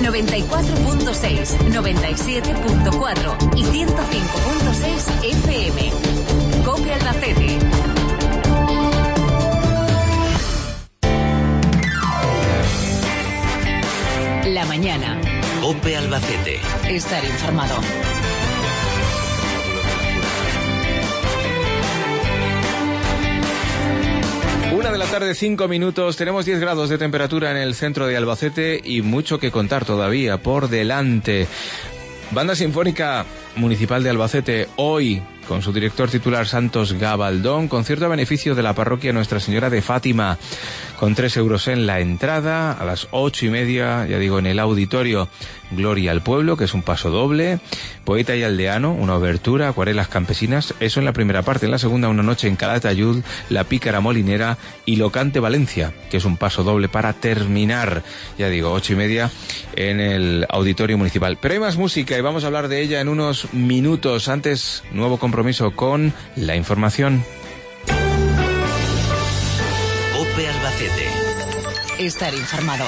94.6, 97.4 y 105.6 FM. COPE Albacete. La mañana. COPE Albacete. Estar informado. 1:05 p.m. Tenemos 10 grados de temperatura en el centro de Albacete y mucho que contar todavía por delante. Banda Sinfónica Municipal de Albacete hoy con su director titular Santos Gabaldón, concierto a beneficio de la parroquia Nuestra Señora de Fátima, con 3 euros en la entrada, a las 8:30, ya digo, en el auditorio Gloria al Pueblo, que es un paso doble, Poeta y Aldeano, una obertura, Acuarelas Campesinas, eso en la primera parte. En la segunda, Una noche en Calatayud, La Pícara Molinera y Locante Valencia, que es un paso doble para terminar, ya digo, 8:30 en el auditorio municipal. Pero hay más música y vamos a hablar de ella en unos minutos. Antes, nuevo compromiso con la información. COPE Albacete. Estar informado.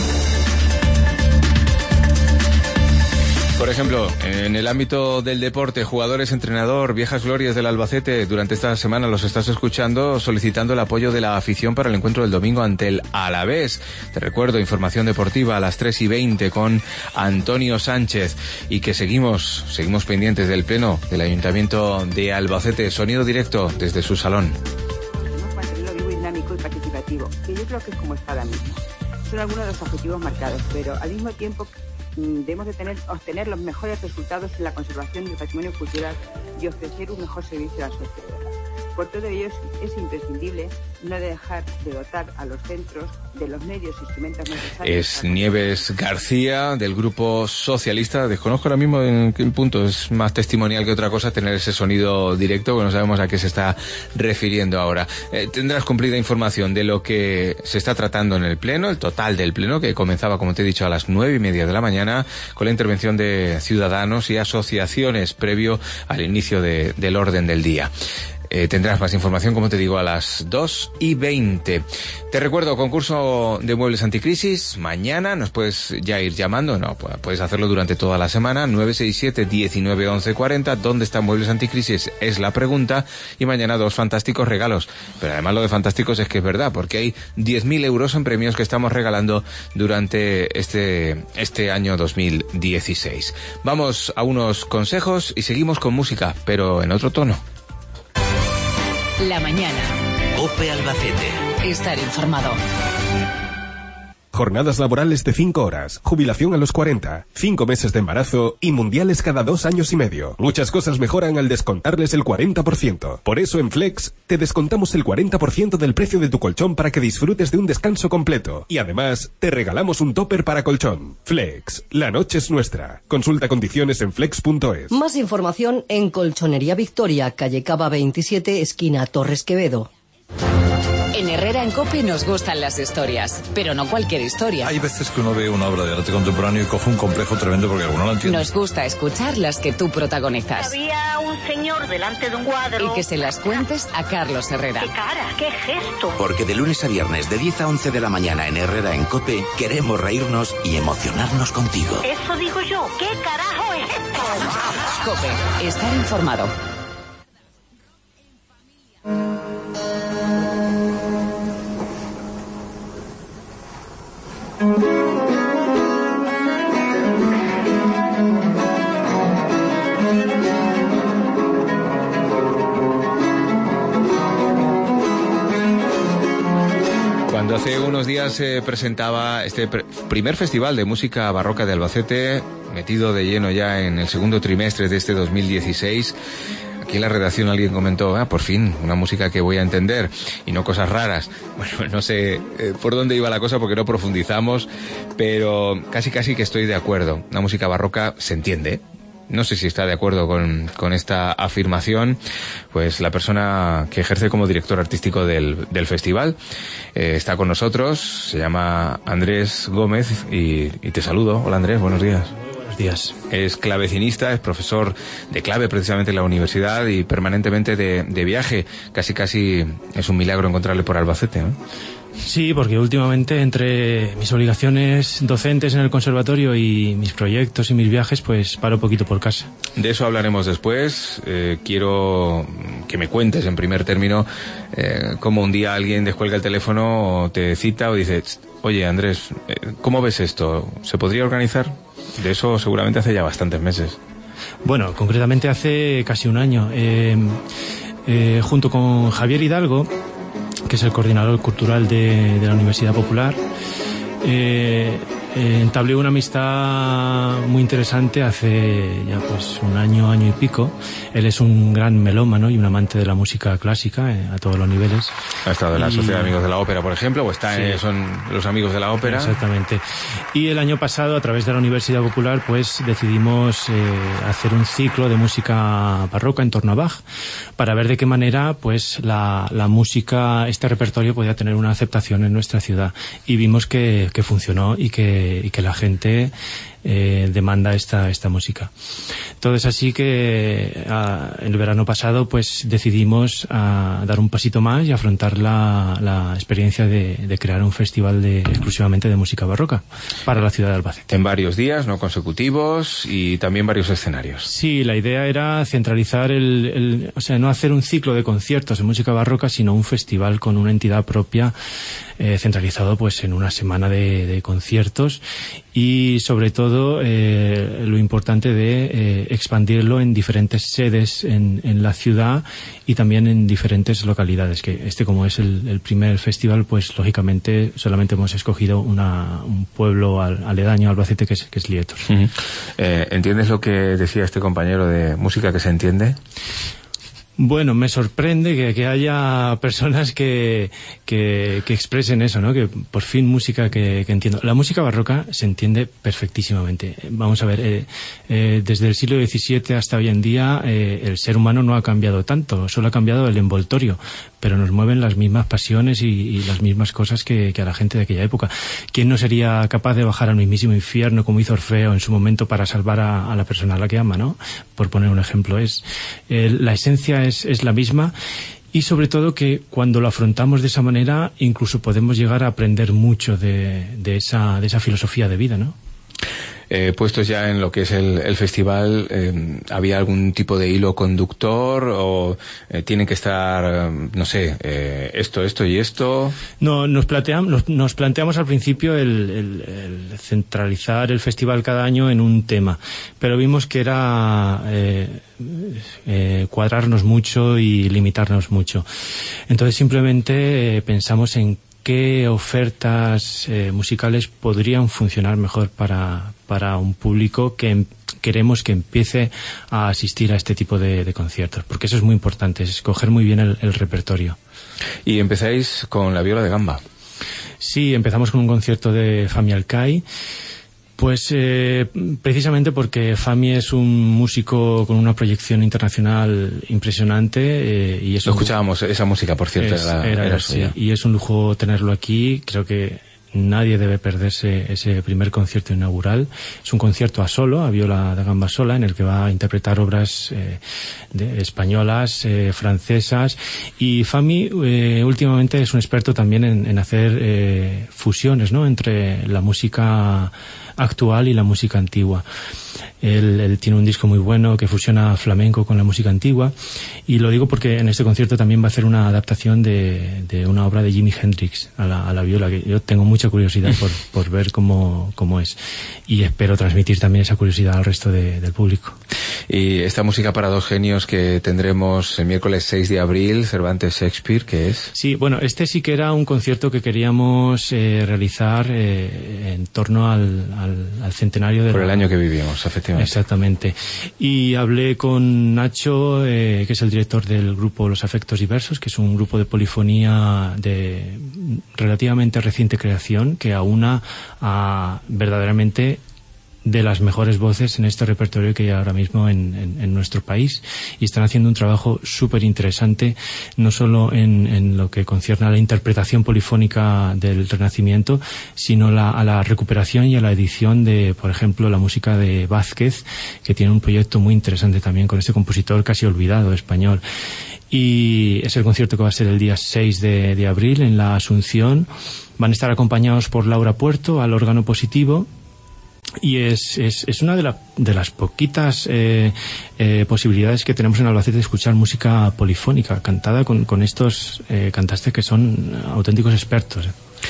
Por ejemplo, en el ámbito del deporte, jugadores, entrenador, viejas glorias del Albacete, durante esta semana los estás escuchando solicitando el apoyo de la afición para el encuentro del domingo ante el Alavés. Te recuerdo, información deportiva a las 3:20 con Antonio Sánchez, y que seguimos pendientes del pleno del Ayuntamiento de Albacete. Sonido directo desde su salón. Mantenerlo vivo, dinámico y participativo, que yo creo que es como está ahora mismo. Son algunos de los objetivos marcados, pero al mismo tiempo debemos de obtener los mejores resultados en la conservación del patrimonio cultural y ofrecer un mejor servicio a la sociedad. Por todo ello es imprescindible no dejar de dotar a los centros de los medios e instrumentos necesarios. Es Nieves García, del Grupo Socialista. Desconozco ahora mismo en qué punto, es más testimonial que otra cosa tener ese sonido directo, porque no sabemos a qué se está refiriendo ahora. Tendrás cumplida información de lo que se está tratando en el Pleno, el total del Pleno, que comenzaba, como te he dicho, a las 9:30 de la mañana, con la intervención de ciudadanos y asociaciones previo al inicio del orden del día. Tendrás más información, como te digo, a las 2:20. Te recuerdo, concurso de muebles anticrisis. Mañana nos puedes ya ir llamando, no, puedes hacerlo durante toda la semana, 967 19 11 40. ¿Dónde están muebles anticrisis? Es la pregunta. Y mañana 2 fantásticos regalos. Pero además lo de fantásticos es que es verdad, porque hay 10.000 euros en premios que estamos regalando durante este año 2016. Vamos a unos consejos y seguimos con música, pero en otro tono. La mañana. COPE Albacete. Estar informado. Jornadas laborales de 5 horas, jubilación a los 40, 5 meses de embarazo y mundiales cada 2 años y medio. Muchas cosas mejoran al descontarles el 40%. Por eso en Flex te descontamos el 40% del precio de tu colchón para que disfrutes de un descanso completo. Y además te regalamos un topper para colchón. Flex, la noche es nuestra. Consulta condiciones en flex.es. Más información en Colchonería Victoria, calle Cava 27, esquina Torres Quevedo. En Herrera en COPE nos gustan las historias, pero no cualquier historia. Hay veces que uno ve una obra de arte contemporáneo y coge un complejo tremendo porque alguno no la entiende. Nos gusta escuchar las que tú protagonizas. Había un señor delante de un cuadro. Y que se las cuentes a Carlos Herrera. ¡Qué cara! ¡Qué gesto! Porque de lunes a viernes de 10 a 11 de la mañana en Herrera en COPE queremos reírnos y emocionarnos contigo. Eso digo yo. ¿Qué carajo es esto? COPE. Estar informado. Cuando hace unos días se presentaba este primer festival de música barroca de Albacete, metido de lleno ya en el segundo trimestre de este 2016, aquí en la redacción alguien comentó, por fin, una música que voy a entender y no cosas raras. Bueno, no sé por dónde iba la cosa porque no profundizamos, pero casi que estoy de acuerdo. Una música barroca se entiende. No sé si está de acuerdo con esta afirmación, pues la persona que ejerce como director artístico del festival está con nosotros, se llama Andrés Gómez y te saludo. Hola Andrés, buenos días. Buenos días. Es clavecinista, es profesor de clave precisamente en la universidad y permanentemente de viaje. Casi es un milagro encontrarle por Albacete, ¿no? Sí, porque últimamente entre mis obligaciones docentes en el conservatorio y mis proyectos y mis viajes, pues paro poquito por casa. De eso hablaremos después. Quiero que me cuentes en primer término cómo un día alguien descuelga el teléfono o te cita o dice: oye, Andrés, ¿cómo ves esto? ¿Se podría organizar? De eso seguramente hace ya bastantes meses. Bueno, concretamente hace casi un año. Junto con Javier Hidalgo, que es el coordinador cultural de la Universidad Popular, entablé una amistad muy interesante hace ya pues un año y pico. Él es un gran melómano y un amante de la música clásica a todos los niveles. Ha estado en la Sociedad de Amigos de la Ópera, por ejemplo, o está son los Amigos de la Ópera. Exactamente. Y el año pasado, a través de la Universidad Popular, pues decidimos hacer un ciclo de música barroca en torno a Bach, para ver de qué manera pues la música, este repertorio podía tener una aceptación en nuestra ciudad. Y vimos que funcionó y que la gente demanda esta música. Todo es así que el verano pasado pues decidimos dar un pasito más y afrontar la experiencia de crear un festival exclusivamente de música barroca para la ciudad de Albacete. En varios días, no consecutivos, y también varios escenarios. Sí, la idea era centralizar o sea, no hacer un ciclo de conciertos de música barroca, sino un festival con una entidad propia, centralizado pues en una semana de conciertos, y sobre todo lo importante de expandirlo en diferentes sedes en la ciudad y también en diferentes localidades, que como es el primer festival, pues lógicamente solamente hemos escogido un pueblo aledaño a Albacete, que es Lietos. Uh-huh. ¿Entiendes lo que decía este compañero de música que se entiende? Bueno, me sorprende que haya personas que expresen eso, ¿no? Que por fin música que entiendo. La música barroca se entiende perfectísimamente. Vamos a ver, desde el siglo XVII hasta hoy en día, el ser humano no ha cambiado tanto, solo ha cambiado el envoltorio, pero nos mueven las mismas pasiones y las mismas cosas que a la gente de aquella época. ¿Quién no sería capaz de bajar al mismísimo infierno como hizo Orfeo en su momento para salvar a la persona a la que ama, ¿no? Por poner un ejemplo, la esencia es la misma, y sobre todo que cuando lo afrontamos de esa manera incluso podemos llegar a aprender mucho de esa filosofía de vida, ¿no? Puestos ya en lo que es el festival, ¿había algún tipo de hilo conductor o tienen que estar, no sé, esto y esto? No, nos planteamos al principio el centralizar el festival cada año en un tema, pero vimos que era cuadrarnos mucho y limitarnos mucho. Entonces simplemente pensamos en qué ofertas musicales podrían funcionar mejor para un público que queremos que empiece a asistir a este tipo de conciertos, porque eso es muy importante, es escoger muy bien el repertorio. Y empezáis con la viola de gamba. Sí, empezamos con un concierto de Fami Alcai. Pues precisamente porque Fami es un músico con una proyección internacional impresionante, y lo escuchábamos, esa música, por cierto, era suya. Sí, y es un lujo tenerlo aquí. Creo que nadie debe perderse ese primer concierto inaugural. Es un concierto a solo, a viola de gamba sola, en el que va a interpretar obras españolas, francesas, y Fami últimamente es un experto también en hacer fusiones, ¿no?, entre la música actual y la música antigua. Él tiene un disco muy bueno que fusiona flamenco con la música antigua, y lo digo porque en este concierto también va a hacer una adaptación de una obra de Jimi Hendrix a la viola, que yo tengo mucha curiosidad por ver cómo es, y espero transmitir también esa curiosidad al resto del público. Y esta música para dos genios que tendremos el miércoles 6 de abril, Cervantes Shakespeare, ¿qué es? Sí, bueno, este sí que era un concierto que queríamos realizar en torno al centenario por el año que vivimos, efectivamente. Exactamente. Y hablé con Nacho, que es el director del grupo Los Afectos Diversos, que es un grupo de polifonía de relativamente reciente creación, que aúna a verdaderamente de las mejores voces en este repertorio que hay ahora mismo en nuestro país, y están haciendo un trabajo súper interesante, no solo en lo que concierne a la interpretación polifónica del Renacimiento, sino a la recuperación y a la edición de, por ejemplo, la música de Vázquez, que tiene un proyecto muy interesante también con este compositor casi olvidado español. Y es el concierto que va a ser el día 6 de abril en la Asunción. Van a estar acompañados por Laura Puerto al órgano positivo, y es una de las poquitas posibilidades que tenemos en Albacete de escuchar música polifónica cantada con estos cantantes que son auténticos expertos.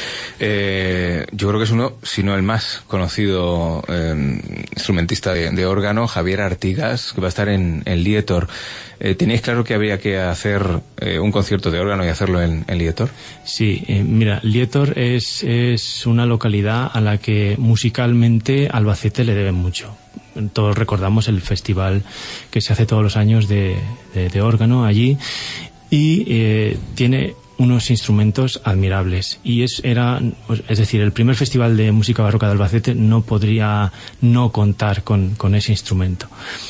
Yo creo que es uno, si no el más conocido instrumentista de órgano, Javier Artigas, que va a estar en Lietor. ¿Teníais claro que había que hacer un concierto de órgano y hacerlo en Lietor? Sí, mira, Lietor es una localidad a la que musicalmente Albacete le debe mucho. Todos recordamos el festival que se hace todos los años de órgano allí, y tiene unos instrumentos admirables, y es decir, el primer festival de música barroca de Albacete no podría no contar con ese instrumento.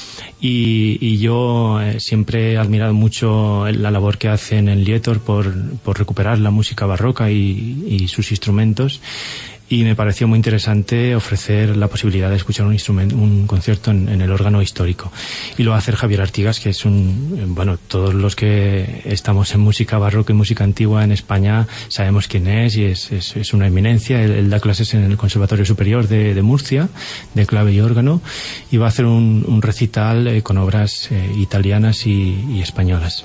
Y yo siempre he admirado mucho la labor que hacen en Lietor por recuperar la música barroca y sus instrumentos, y me pareció muy interesante ofrecer la posibilidad de escuchar un concierto en el órgano histórico. Y lo va a hacer Javier Artigas, que es todos los que estamos en música barroca y música antigua en España sabemos quién es, y es una eminencia. Él da clases en el Conservatorio Superior de Murcia, de clave y órgano, y va a hacer un recital con obras italianas y españolas.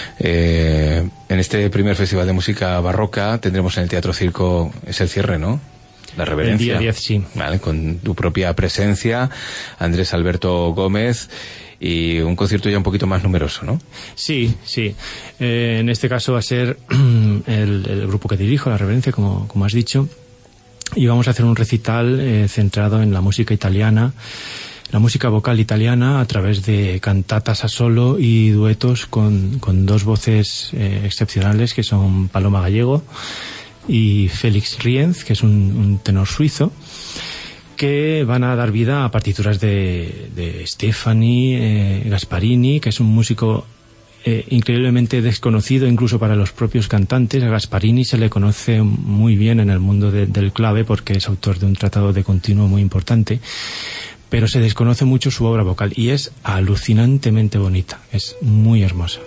En este primer festival de música barroca tendremos en el Teatro Circo, es el cierre, ¿no? La reverencia. El día 10, sí. Vale, con tu propia presencia, Andrés Alberto Gómez, y un concierto ya un poquito más numeroso, ¿no? Sí. En este caso va a ser el grupo que dirijo, La Reverencia, como has dicho, y vamos a hacer un recital centrado en la música italiana, la música vocal italiana, a través de cantatas a solo y duetos con dos voces excepcionales, que son Paloma Gallego y Félix Rienz, que es un tenor suizo, que van a dar vida a partituras de Stefani Gasparini, que es un músico increíblemente desconocido incluso para los propios cantantes. A Gasparini se le conoce muy bien en el mundo del clave porque es autor de un tratado de continuo muy importante, pero se desconoce mucho su obra vocal, y es alucinantemente bonita, es muy hermosa.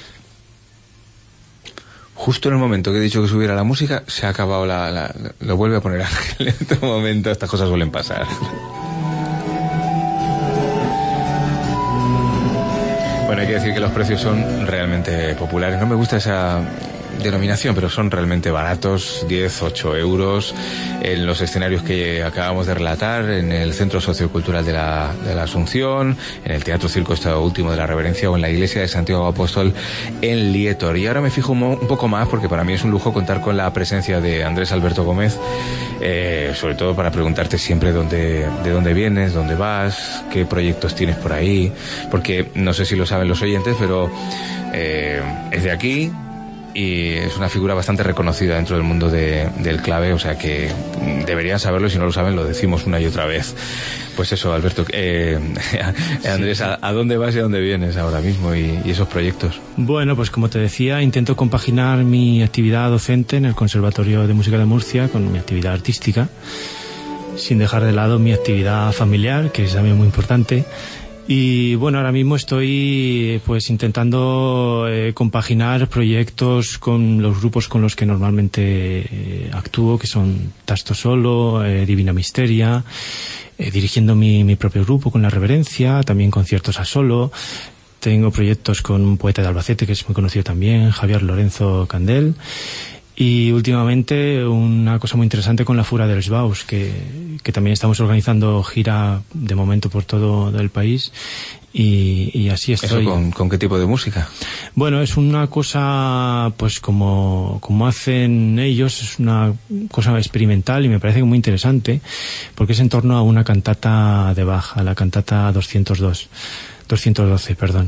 Justo en el momento que he dicho que subiera la música, se ha acabado lo vuelve a poner Ángel. En este momento estas cosas suelen pasar. Bueno, hay que decir que los precios son realmente populares. No me gusta esa denominación, pero son realmente baratos, 10, 8 euros, en los escenarios que acabamos de relatar, en el Centro Sociocultural de la Asunción, en el Teatro Circo último de la Reverencia, o en la Iglesia de Santiago Apóstol en Lietor. Y ahora me fijo un poco más, porque para mí es un lujo contar con la presencia de Andrés Alberto Gómez, sobre todo para preguntarte siempre de dónde vienes, dónde vas, qué proyectos tienes por ahí, porque no sé si lo saben los oyentes, pero es de aquí, y es una figura bastante reconocida dentro del mundo del clave, o sea que deberían saberlo, y si no lo saben lo decimos una y otra vez. Pues eso, Alberto, Andrés, ¿a dónde vas y a dónde vienes ahora mismo y esos proyectos? Bueno, pues como te decía, intento compaginar mi actividad docente en el Conservatorio de Música de Murcia con mi actividad artística, sin dejar de lado mi actividad familiar, que es también muy importante. Y bueno, ahora mismo estoy pues intentando compaginar proyectos con los grupos con los que normalmente actúo, que son Tasto Solo, Divina Misteria, dirigiendo mi propio grupo con La Reverencia, también conciertos a solo. Tengo proyectos con un poeta de Albacete que es muy conocido también, Javier Lorenzo Candel. Y últimamente una cosa muy interesante con la Fura dels Baus, que también estamos organizando gira de momento por todo el país, y así estoy. ¿Eso con qué tipo de música? Bueno, es una cosa pues como hacen ellos, es una cosa experimental y me parece muy interesante, porque es en torno a una cantata de Bach, a la cantata 212, perdón.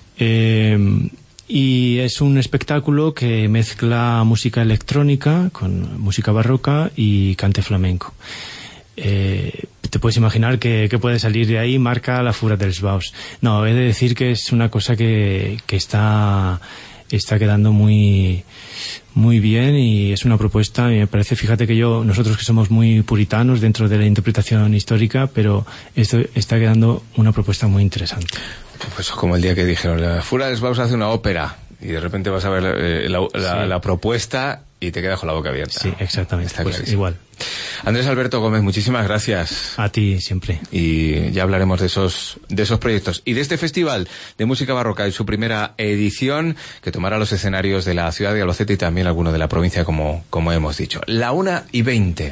Y es un espectáculo que mezcla música electrónica con música barroca y cante flamenco. te puedes imaginar que puede salir de ahí marca la Fura dels Baus. No, he de decir que es una cosa que está quedando muy bien, y es una propuesta, y me parece, fíjate que nosotros que somos muy puritanos dentro de la interpretación histórica, pero esto está quedando una propuesta muy interesante. Pues como el día que dijeron, la Fura dels Baus hace una ópera, y de repente vas a ver la propuesta y te quedas con la boca abierta. Sí, exactamente. Está pues igual. Andrés Alberto Gómez, muchísimas gracias. A ti siempre. Y ya hablaremos de esos proyectos y de este Festival de Música Barroca y su primera edición, que tomará los escenarios de la ciudad de Albacete y también alguno de la provincia, como hemos dicho. 1:20.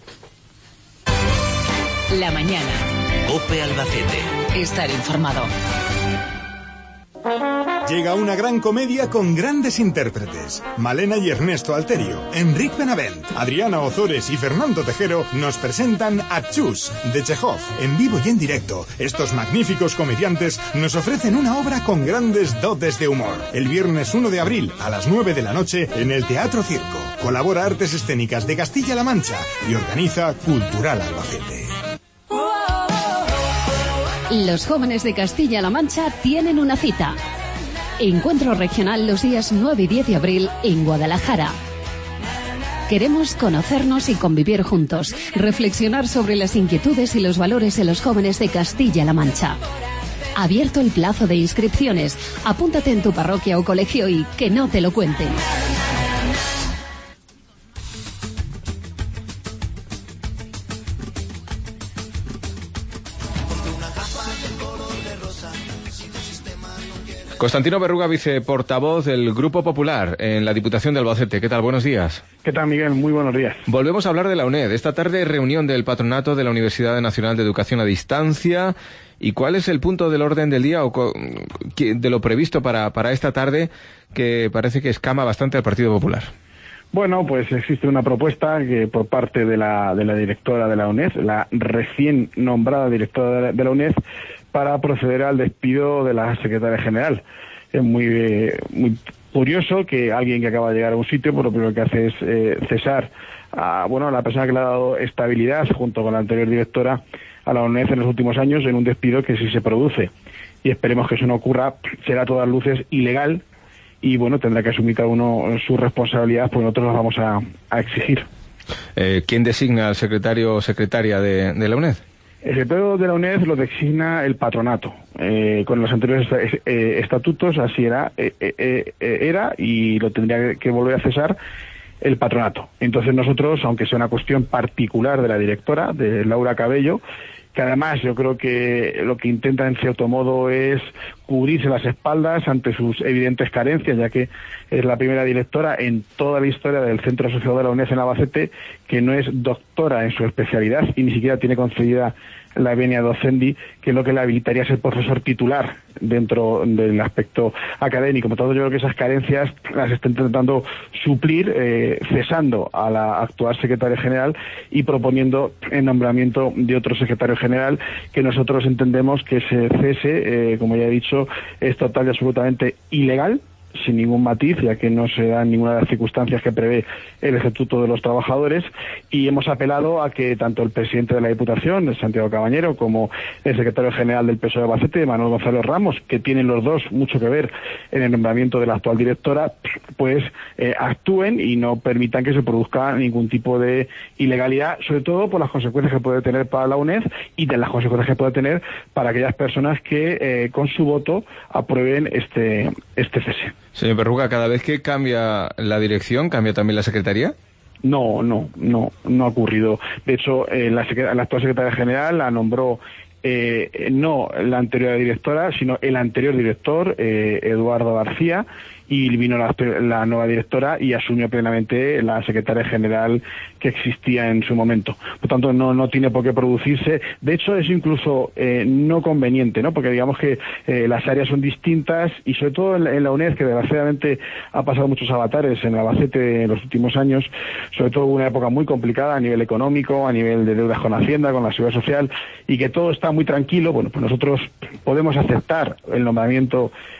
La mañana. COPE Albacete. Estar informado. Llega una gran comedia con grandes intérpretes. Malena y Ernesto Alterio, Enric Benavent, Adriana Ozores y Fernando Tejero nos presentan a Chus, de Chekhov. En vivo y en directo, estos magníficos comediantes nos ofrecen una obra con grandes dotes de humor. El viernes 1 de abril, a las 9 de la noche, en el Teatro Circo. Colabora Artes Escénicas de Castilla-La Mancha y organiza Cultural Albacete. Los jóvenes de Castilla-La Mancha tienen una cita. Encuentro regional los días 9 y 10 de abril en Guadalajara. Queremos conocernos y convivir juntos, reflexionar sobre las inquietudes y los valores de los jóvenes de Castilla-La Mancha. Abierto el plazo de inscripciones. Apúntate en tu parroquia o colegio y que no te lo cuenten. Constantino Berruga, viceportavoz del Grupo Popular en la Diputación de Albacete. ¿Qué tal? Buenos días. ¿Qué tal, Miguel? Muy buenos días. Volvemos a hablar de la UNED. Esta tarde, reunión del patronato de la Universidad Nacional de Educación a Distancia. ¿Y cuál es el punto del orden del día o de lo previsto para esta tarde, que parece que escama bastante al Partido Popular? Bueno, pues existe una propuesta que por parte de la directora de la UNED, la recién nombrada directora de la UNED, para proceder al despido de la secretaria general. Es muy curioso que alguien que acaba de llegar a un sitio, pues lo primero que hace es cesar a la persona que le ha dado estabilidad junto con la anterior directora a la UNED en los últimos años, en un despido que sí se produce. Y esperemos que eso no ocurra. Será a todas luces ilegal y tendrá que asumir cada uno su responsabilidad, pues nosotros las vamos a exigir. ¿Quién designa al secretario o secretaria de la UNED? El secretario de la UNED lo designa el patronato. Con los anteriores estatutos así era y lo tendría que volver a cesar el patronato. Entonces nosotros, aunque sea una cuestión particular de la directora, de Laura Cabello, que además yo creo que lo que intenta en cierto modo es cubrirse las espaldas ante sus evidentes carencias, ya que es la primera directora en toda la historia del Centro Asociado de la UNED en Albacete que no es doctora en su especialidad y ni siquiera tiene concedida la venia docendi, que es lo que le habilitaría a ser profesor titular dentro del aspecto académico. Por tanto, yo creo que esas carencias las está intentando suplir cesando a la actual secretaria general y proponiendo el nombramiento de otro secretario general, que nosotros entendemos que ese cese, como ya he dicho, es total y absolutamente ilegal, sin ningún matiz, ya que no se dan ninguna de las circunstancias que prevé el Estatuto de los Trabajadores, y hemos apelado a que tanto el presidente de la Diputación, Santiago Cabañero, como el secretario general del PSOE de Albacete, Manuel González Ramos, que tienen los dos mucho que ver en el nombramiento de la actual directora, pues actúen y no permitan que se produzca ningún tipo de ilegalidad, sobre todo por las consecuencias que puede tener para la UNED y de las consecuencias que puede tener para aquellas personas que con su voto aprueben este cese. Señor Berruga, ¿cada vez que cambia la dirección, cambia también la secretaría? No ha ocurrido. De hecho, la actual secretaria general la nombró no la anterior directora, sino el anterior director, Eduardo García, y vino la nueva directora y asumió plenamente la secretaria general que existía en su momento. Por tanto, no tiene por qué producirse. De hecho, es incluso no conveniente, ¿no? Porque digamos que las áreas son distintas y sobre todo en la UNED, que desgraciadamente ha pasado muchos avatares en Albacete en los últimos años, sobre todo una época muy complicada a nivel económico, a nivel de deudas con Hacienda, con la Seguridad Social, y que todo está muy tranquilo. Bueno, pues nosotros podemos aceptar el nombramiento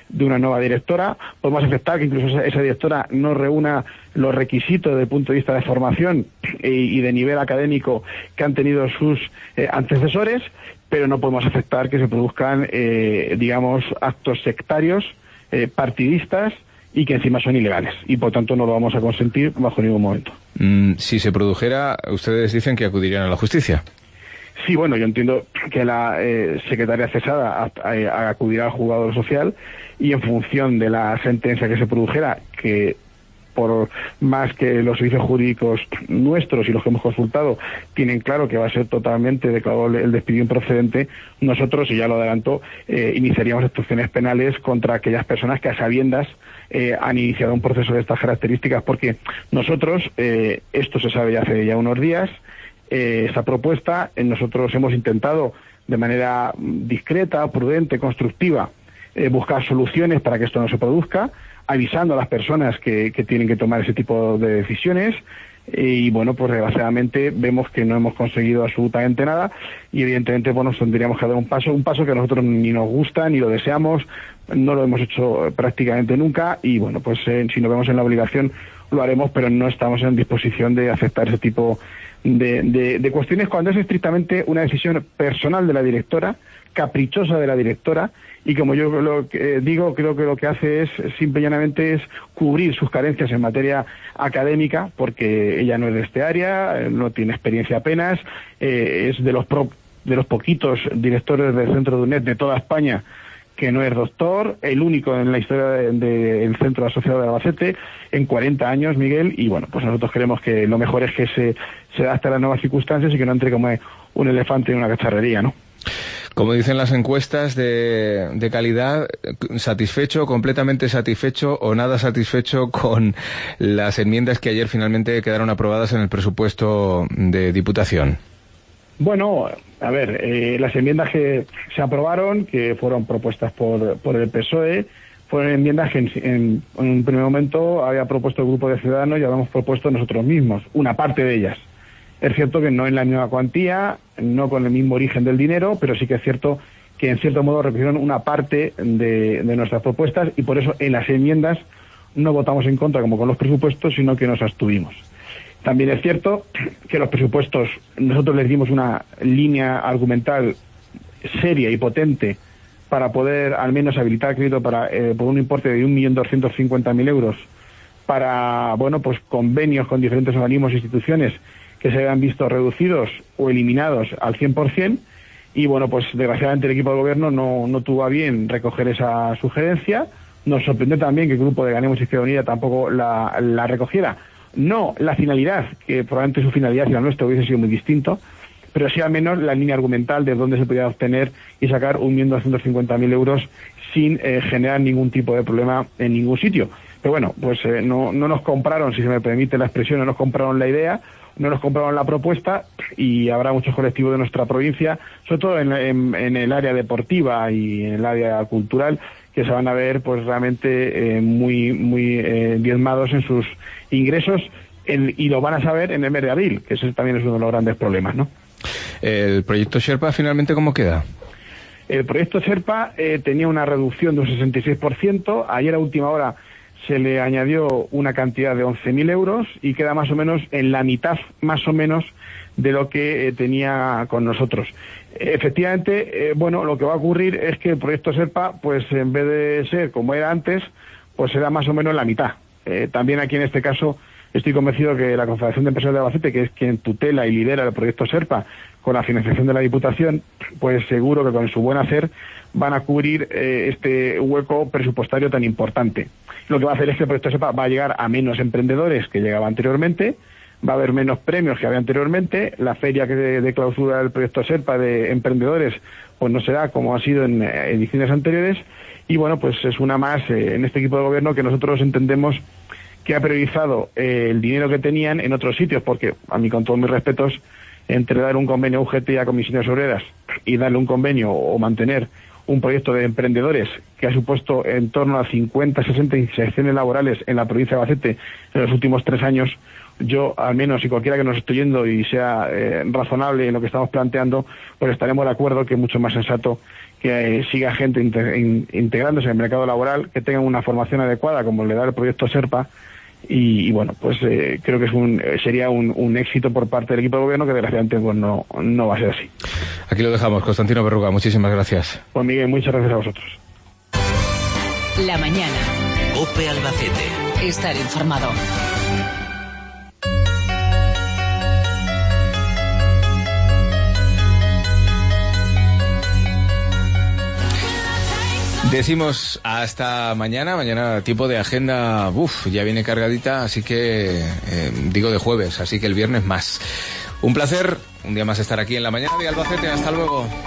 de una nueva directora. Podemos afectar que incluso esa directora no reúna los requisitos desde el punto de vista de formación y de nivel académico que han tenido sus antecesores, pero no podemos aceptar que se produzcan, digamos, actos sectarios, partidistas, y que encima son ilegales, y por tanto no lo vamos a consentir bajo ningún momento. Si se produjera, ustedes dicen que acudirían a la justicia. Sí, bueno, yo entiendo que la secretaria cesada acudirá al juzgado social, y en función de la sentencia que se produjera, que por más que los servicios jurídicos nuestros y los que hemos consultado tienen claro que va a ser totalmente declarado el despido improcedente, nosotros, y ya lo adelanto, iniciaríamos actuaciones penales contra aquellas personas que a sabiendas han iniciado un proceso de estas características, porque nosotros, esto se sabe ya hace ya unos días, esta propuesta, nosotros hemos intentado de manera discreta, prudente, constructiva, buscar soluciones para que esto no se produzca, avisando a las personas que tienen que tomar ese tipo de decisiones, y bueno, pues desgraciadamente vemos que no hemos conseguido absolutamente nada, y evidentemente, bueno, tendríamos que dar un paso que a nosotros ni nos gusta, ni lo deseamos, no lo hemos hecho prácticamente nunca, y bueno, pues si nos vemos en la obligación lo haremos, pero no estamos en disposición de aceptar ese tipo de cuestiones cuando es estrictamente una decisión personal de la directora, caprichosa de la directora, y como yo digo, creo que lo que hace es simple y llanamente es cubrir sus carencias en materia académica, porque ella no es de este área, no tiene experiencia apenas, es de los poquitos directores del centro de UNED de toda España que no es doctor, el único en la historia del Centro Asociado de Albacete, en 40 años, Miguel, y bueno, pues nosotros creemos que lo mejor es que se adapte a las nuevas circunstancias y que no entre como un elefante en una cacharrería, ¿no? Como dicen las encuestas de calidad, ¿satisfecho, completamente satisfecho o nada satisfecho con las enmiendas que ayer finalmente quedaron aprobadas en el presupuesto de Diputación? Bueno, a ver, las enmiendas que se aprobaron, que fueron propuestas por el PSOE, fueron enmiendas que en un primer momento había propuesto el Grupo de Ciudadanos y habíamos propuesto nosotros mismos, una parte de ellas. Es cierto que no en la misma cuantía, no con el mismo origen del dinero, pero sí que es cierto que en cierto modo recogieron una parte de nuestras propuestas, y por eso en las enmiendas no votamos en contra como con los presupuestos, sino que nos abstuvimos. También es cierto que los presupuestos, nosotros les dimos una línea argumental seria y potente para poder al menos habilitar crédito para por un importe de 1.250.000 euros para, bueno, pues convenios con diferentes organismos e instituciones que se habían visto reducidos o eliminados al 100%, y bueno, pues desgraciadamente el equipo de gobierno no tuvo a bien recoger esa sugerencia. Nos sorprendió también que el grupo de Ganemos Izquierda Unida tampoco la recogiera. No la finalidad, que probablemente su finalidad y la nuestra hubiese sido muy distinto, pero sí al menos la línea argumental de dónde se podía obtener y sacar 1.250.000 euros sin generar ningún tipo de problema en ningún sitio. Pero bueno, pues no nos compraron, si se me permite la expresión, no nos compraron la idea, no nos compraron la propuesta, y habrá muchos colectivos de nuestra provincia, sobre todo en el área deportiva y en el área cultural, que se van a ver pues realmente muy diezmados en sus ingresos, y lo van a saber en el mes de abril, que ese también es uno de los grandes problemas, ¿no? ¿El proyecto Sherpa finalmente cómo queda? El proyecto Sherpa tenía una reducción de un 66%, ayer a última hora se le añadió una cantidad de 11.000 euros y queda más o menos en la mitad, más o menos, de lo que tenía con nosotros. Efectivamente, bueno, lo que va a ocurrir es que el proyecto Sherpa, pues en vez de ser como era antes, pues será más o menos la mitad. También aquí en este caso estoy convencido que la Confederación de Empresarios de Albacete, que es quien tutela y lidera el proyecto Sherpa con la financiación de la Diputación, pues seguro que con su buen hacer van a cubrir este hueco presupuestario tan importante. Lo que va a hacer es que el proyecto Sherpa va a llegar a menos emprendedores que llegaba anteriormente, va a haber menos premios que había anteriormente, la feria de clausura del proyecto Sherpa de emprendedores pues no será como ha sido en ediciones anteriores, y bueno, pues es una más en este equipo de gobierno que nosotros entendemos que ha priorizado el dinero que tenían en otros sitios, porque a mí, con todos mis respetos, entre dar un convenio a UGT y a Comisiones Obreras y darle un convenio o mantener un proyecto de emprendedores que ha supuesto en torno a 50, 60 inserciones laborales en la provincia de Albacete en los últimos 3 años. Yo, al menos, y cualquiera que nos esté oyendo y sea razonable en lo que estamos planteando, pues estaremos de acuerdo que es mucho más sensato que siga gente integrándose en el mercado laboral, que tengan una formación adecuada, como le da el proyecto SERPA, y bueno, pues creo que sería un éxito por parte del equipo de gobierno, que desgraciadamente pues no va a ser así. Aquí lo dejamos. Constantino Berruga, muchísimas gracias. Pues Miguel, muchas gracias a vosotros. La mañana. COPE Albacete. Estar informado. Decimos hasta mañana tiempo de agenda, ya viene cargadita, así que digo de jueves, así que el viernes más. Un placer, un día más estar aquí en La Mañana de Albacete, hasta luego.